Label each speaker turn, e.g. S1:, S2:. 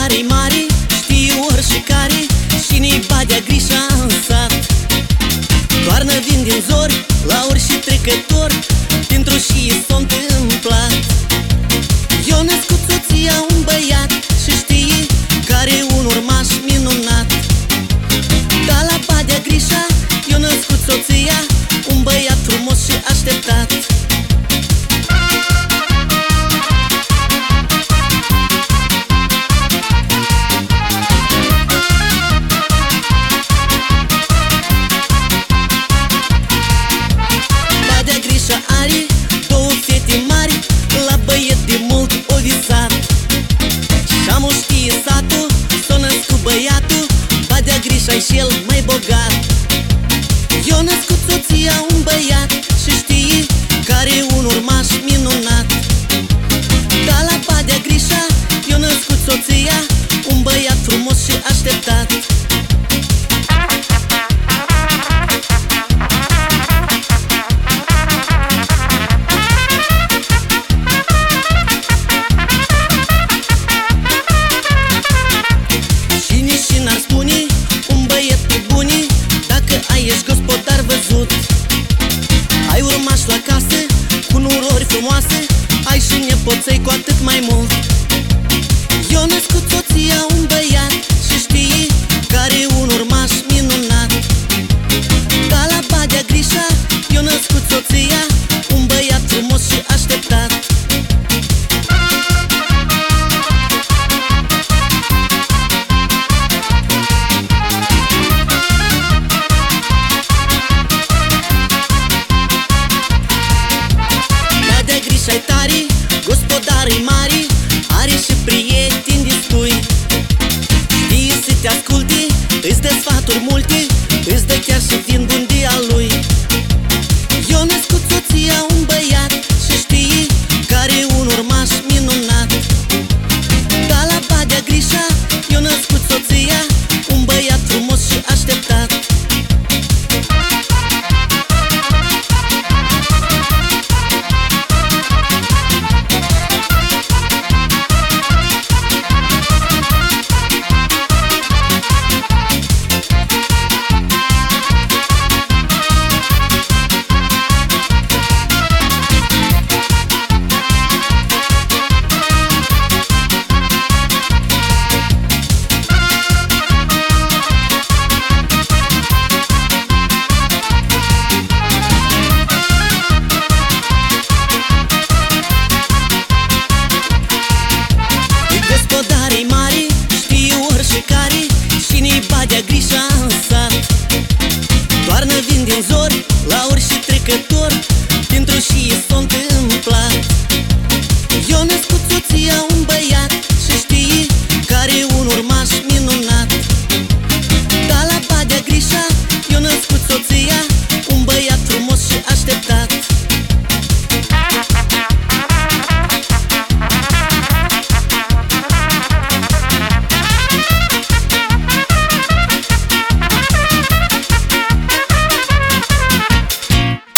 S1: care-i mare, știe oricare, și-ne badea grișa în sat. Toarnă vin din zori la orice trecător, pentru și s-o întâmplat. Eu născut soția un băiat și știe care un urmaș minunat. Dar la badea grișa eu născut soția un băiat frumos și așteptat. Badea grișa are două fete mari, la băiet de mult o visat. Și-am știe satul, s-o născut băiatul, badea grișa-i și-el mai bogat. Eu născut soția un băiat și știe care un urmaș minunat. Dar la badea grișa eu născut soția un băiat frumos și așteptat. Cine și n-ar spune un băiet pe bune, dacă ai ești gospodar văzut. Ai urmași la casă cu nurori frumoase, ai și nepoței cu atât mai mult. Eu născut soția